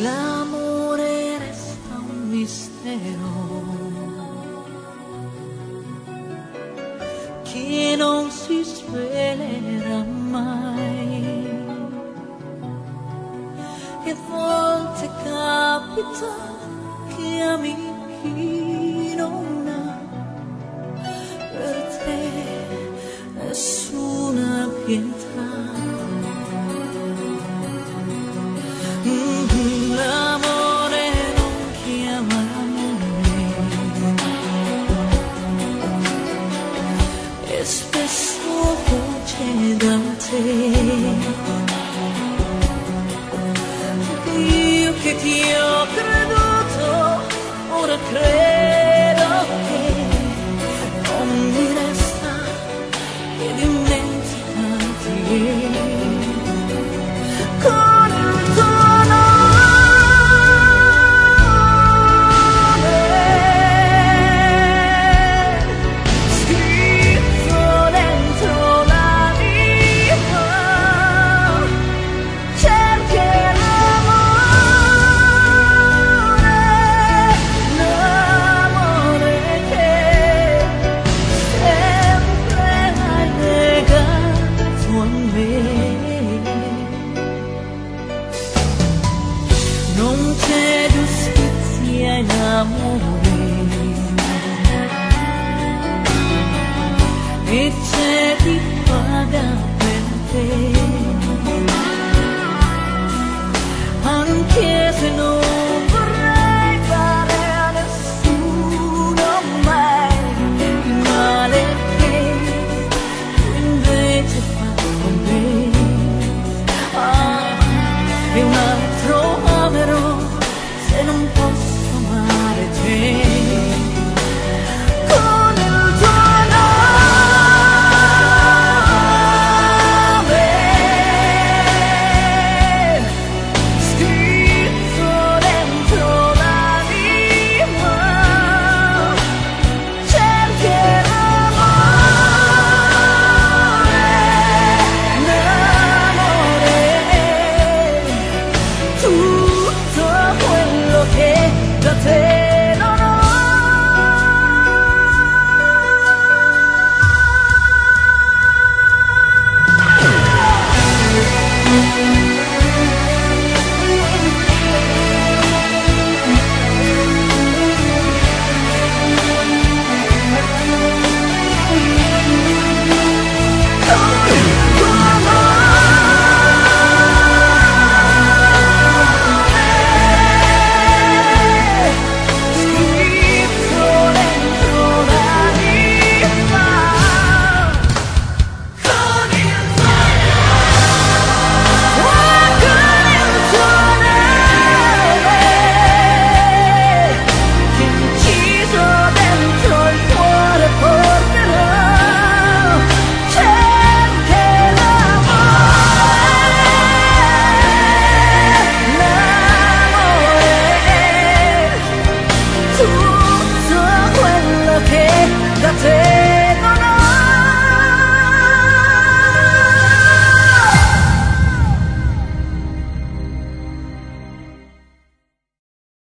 L'amore resta un mistero che non si svelerà mai. E a volte capita che ami chi non ha per te nessuna pietà. L'amore non chiama amore e spesso fugge da te. Io che ti ho creduto, ora credo che non mi resta che dimenticarti. Con il tuo nome scritto dentro l'anima, cercherò l'amore che sempre hai legato a me. Non c'è giustizia in amore e c'è chi paga per te, anche se non vorrei fare a nessuno mai il male che tu invece fai con me. E un altro amerò se non posso amare te. Con il tuo nome scritto dentro l'anima, cercherò l'amore, tutto quello che da te non ho. Tutto quello che da te